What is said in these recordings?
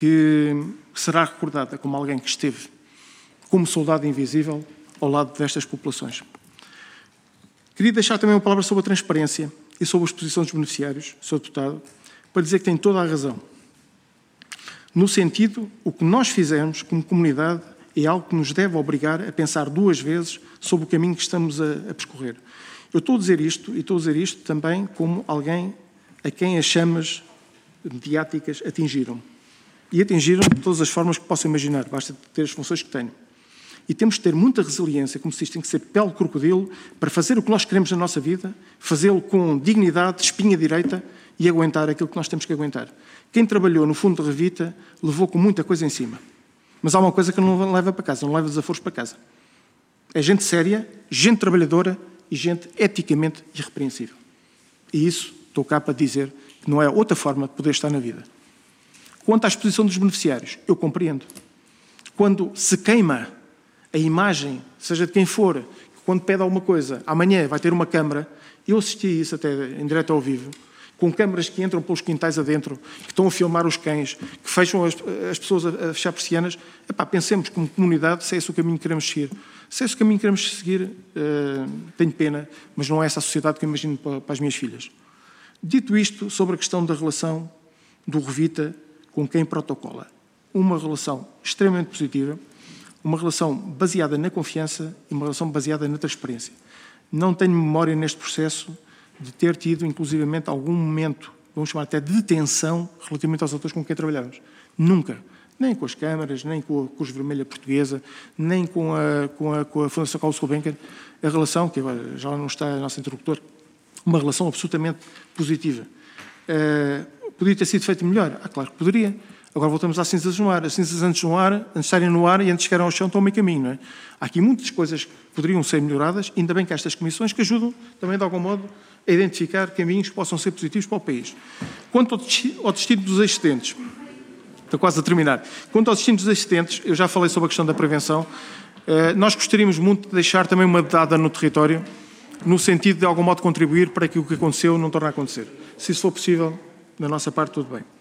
que será recordada como alguém que esteve como soldado invisível ao lado destas populações. Queria deixar também uma palavra sobre a transparência e sobre a exposição dos beneficiários, Sr. Deputado, para dizer que tem toda a razão. No sentido, o que nós fizemos como comunidade é algo que nos deve obrigar a pensar duas vezes sobre o caminho que estamos a percorrer. Eu estou a dizer isto, e estou a dizer isto também como alguém a quem as chamas mediáticas atingiram. E atingiram de todas as formas que posso imaginar, basta ter as funções que tenho. E temos de ter muita resiliência, como se diz, tem que ser pele de crocodilo, para fazer o que nós queremos na nossa vida, fazê-lo com dignidade, espinha direita e aguentar aquilo que nós temos que aguentar. Quem trabalhou no fundo de Revita levou com muita coisa em cima. Mas há uma coisa que não leva para casa, não leva desaforos para casa. É gente séria, gente trabalhadora e gente eticamente irrepreensível. E isso estou cá para dizer que não é outra forma de poder estar na vida. Quanto à exposição dos beneficiários, eu compreendo. Quando se queima a imagem, seja de quem for, quando pede alguma coisa, amanhã vai ter uma câmara, eu assisti a isso até em direto ao vivo, com câmaras que entram pelos quintais adentro, que estão a filmar os cães, que fecham as pessoas a fechar persianas. Epá, pensemos como comunidade se é esse o caminho que queremos seguir. Se é esse o caminho que queremos seguir, tenho pena, mas não é essa a sociedade que eu imagino para as minhas filhas. Dito isto, sobre a questão da relação do Revita com quem protocola. Uma relação extremamente positiva, uma relação baseada na confiança e uma relação baseada na transparência. Não tenho memória neste processo de ter tido, inclusivamente, algum momento, vamos chamar até de tensão, relativamente aos atores com quem trabalhamos. Nunca. Nem com as câmaras, nem com a Cruz Vermelha Portuguesa, nem com a Fundação Carlos Gulbenkian. A relação, que agora já não está a nossa interlocutor, uma relação absolutamente positiva. Podia ter sido feito melhor? Claro que poderia. Agora voltamos às cinzas no ar. As cinzas antes de estarem no ar e antes de chegarem ao chão estão a meio caminho, não é? Há aqui muitas coisas que poderiam ser melhoradas, ainda bem que há estas comissões que ajudam também, de algum modo, a identificar caminhos que possam ser positivos para o país. Quanto ao destino dos excedentes, estou quase a terminar. Quanto ao destino dos excedentes, eu já falei sobre a questão da prevenção. Nós gostaríamos muito de deixar também uma dada no território, no sentido de algum modo contribuir para que o que aconteceu não torne a acontecer. Se isso for possível, da nossa parte, tudo bem.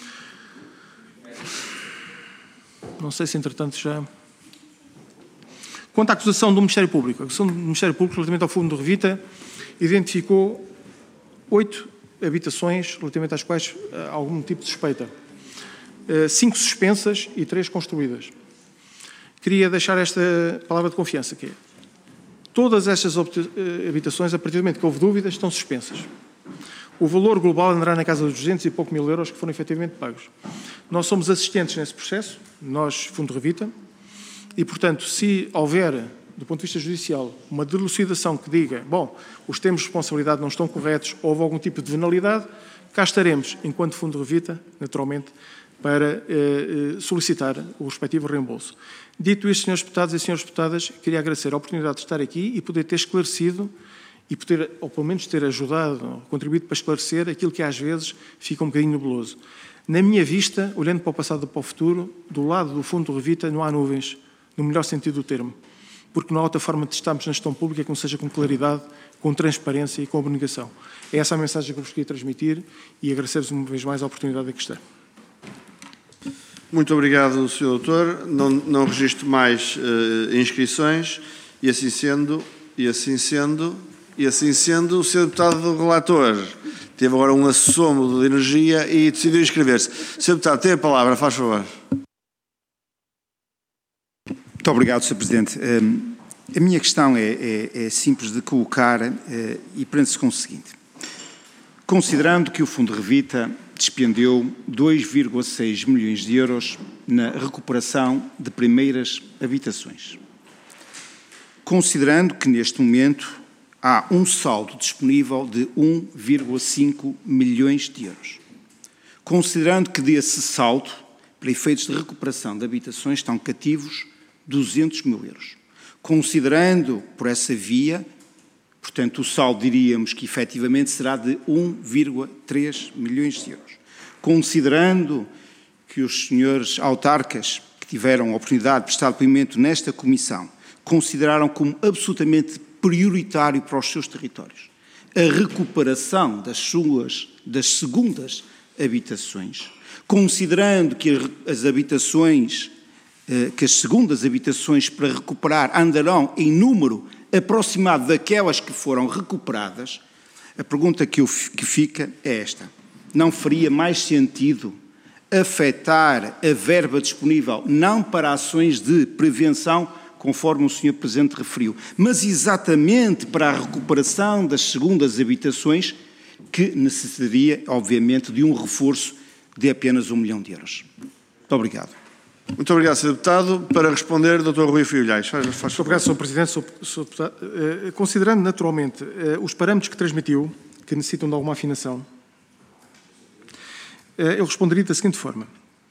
Não sei se, entretanto, já... Quanto à acusação do Ministério Público, a acusação do Ministério Público relativamente ao fundo de Revita identificou 8 habitações relativamente às quais há algum tipo de suspeita. 5 suspensas e 3 construídas. Queria deixar esta palavra de confiança, que é: todas estas habitações, a partir do momento que houve dúvidas, estão suspensas. O valor global andará na casa dos 200 e pouco mil euros que foram efetivamente pagos. Nós somos assistentes nesse processo, nós, Fundo Revita, e, portanto, se houver, do ponto de vista judicial, uma delucidação que diga, bom, os termos de responsabilidade não estão corretos, houve algum tipo de venalidade, cá estaremos, enquanto Fundo Revita, naturalmente, para solicitar o respectivo reembolso. Dito isto, Srs. Deputados e Sras. Deputadas, queria agradecer a oportunidade de estar aqui e poder ter esclarecido e poder, ou pelo menos ter ajudado, contribuído para esclarecer aquilo que às vezes fica um bocadinho nebuloso. Na minha vista, olhando para o passado e para o futuro, do lado do Fundo Revita não há nuvens, no melhor sentido do termo, porque não há outra forma de estarmos na gestão pública que não seja com claridade, com transparência e com abnegação. É essa a mensagem que eu vos queria transmitir e agradecer-vos uma vez mais a oportunidade que está. Muito obrigado, Sr. Doutor. Não registro mais inscrições e assim sendo, o Sr. Deputado Relator teve agora um assomo de energia e decidiu inscrever-se. Sr. Deputado, tem a palavra, faz favor. Muito obrigado, Sr. Presidente. A minha questão é simples de colocar e prende-se com o seguinte. Considerando que o Fundo Revita despendeu 2,6 milhões de euros na recuperação de primeiras habitações, considerando que neste momento há um saldo disponível de 1,5 milhões de euros, considerando que desse saldo, para efeitos de recuperação de habitações, estão cativos 200 mil euros, considerando por essa via, portanto, o saldo diríamos que efetivamente será de 1,3 milhões de euros. Considerando que os senhores autarcas que tiveram a oportunidade de prestar depoimento nesta comissão consideraram como absolutamente prioritário para os seus territórios a recuperação das segundas habitações, considerando que as habitações, que as segundas habitações para recuperar andarão em número aproximado daquelas que foram recuperadas, a pergunta que fica é esta: não faria mais sentido afetar a verba disponível não para ações de prevenção, conforme o Sr. Presidente referiu, mas exatamente para a recuperação das segundas habitações, que necessitaria, obviamente, de um reforço de apenas €1 milhão? Muito obrigado. Muito obrigado, Sr. Deputado. Para responder, Dr. Rui Filhais. Muito obrigado, Sr. Presidente. Sr. Deputado, considerando naturalmente os parâmetros que transmitiu, que necessitam de alguma afinação, eu responderia da seguinte forma.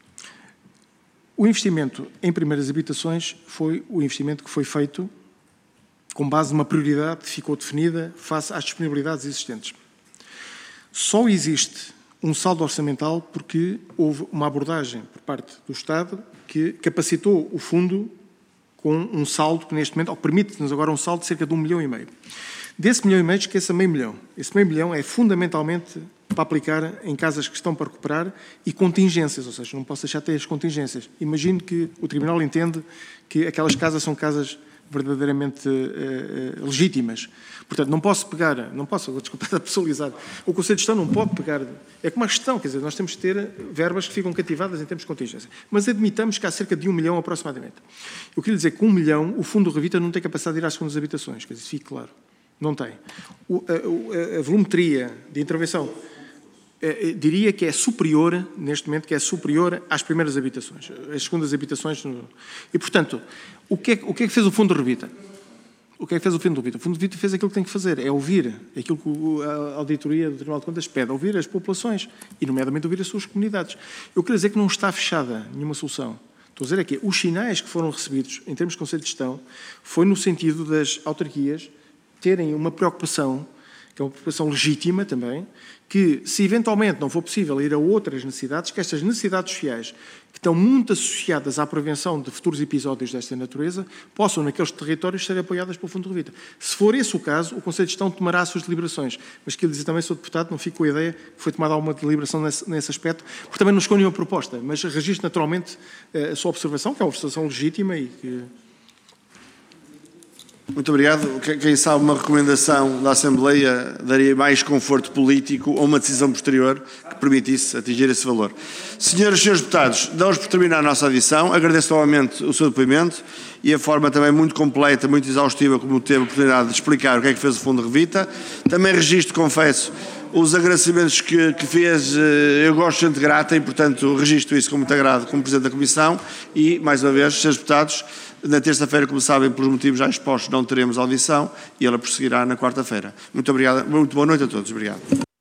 O investimento em primeiras habitações foi o investimento que foi feito com base numa prioridade que ficou definida face às disponibilidades existentes. Só existe um saldo orçamental porque houve uma abordagem por parte do Estado que capacitou o fundo com um saldo que neste momento, ou permite-nos agora um saldo de cerca de €1,5 milhão. Desse €1,5 milhão, esqueça meio milhão. Esse meio milhão é fundamentalmente para aplicar em casas que estão para recuperar e contingências, ou seja, não posso deixar de ter as contingências. Imagino que o Tribunal entende que aquelas casas são casas verdadeiramente legítimas. Portanto, desculpa estar a personalizar, o Conselho de Gestão não pode pegar, é como a gestão, quer dizer, nós temos que ter verbas que ficam cativadas em termos de contingência. Mas admitamos que há cerca de €1 milhão aproximadamente. Eu queria dizer que €1 milhão, o Fundo do Revita não tem capacidade de ir às segundas habitações, quer dizer, fique claro. Não tem. A volumetria de intervenção, diria que é superior, neste momento, que é superior às primeiras habitações, às segundas habitações. E, portanto, o que é que fez o Fundo do Revita? O que é que fez o Fundo do Revita? O Fundo do Revita fez aquilo que tem que fazer, é ouvir aquilo que a auditoria do Tribunal de Contas pede, ouvir as populações e, nomeadamente, ouvir as suas comunidades. Eu quero dizer que não está fechada nenhuma solução. Estou a dizer aqui, os sinais que foram recebidos, em termos de Conselho de Gestão, foi no sentido das autarquias terem uma preocupação, que é uma preocupação legítima também, que se eventualmente não for possível ir a outras necessidades, que estas necessidades sociais, que estão muito associadas à prevenção de futuros episódios desta natureza, possam, naqueles territórios, ser apoiadas pelo Fundo de Revita. Se for esse o caso, o Conselho de Gestão tomará as suas deliberações. Mas quero dizer também, Sr. Deputado, não fico com a ideia que foi tomada alguma deliberação nesse aspecto, porque também não escolho nenhuma proposta, mas registro naturalmente a sua observação, que é uma observação legítima e que... Muito obrigado. Quem sabe uma recomendação da Assembleia daria mais conforto político ou uma decisão posterior que permitisse atingir esse valor. Senhoras e senhores deputados, damos por terminar a nossa audição. Agradeço novamente o seu depoimento e a forma também muito completa, muito exaustiva, como teve a oportunidade de explicar o que é que fez o Fundo de Revita. Também registro, confesso, os agradecimentos que fez. Eu gosto de gente grata e, portanto, registro isso com muito agrado como Presidente da Comissão e, mais uma vez, senhores deputados, na terça-feira, como sabem, pelos motivos já expostos, não teremos audição e ela prosseguirá na quarta-feira. Muito obrigado, muito boa noite a todos. Obrigado.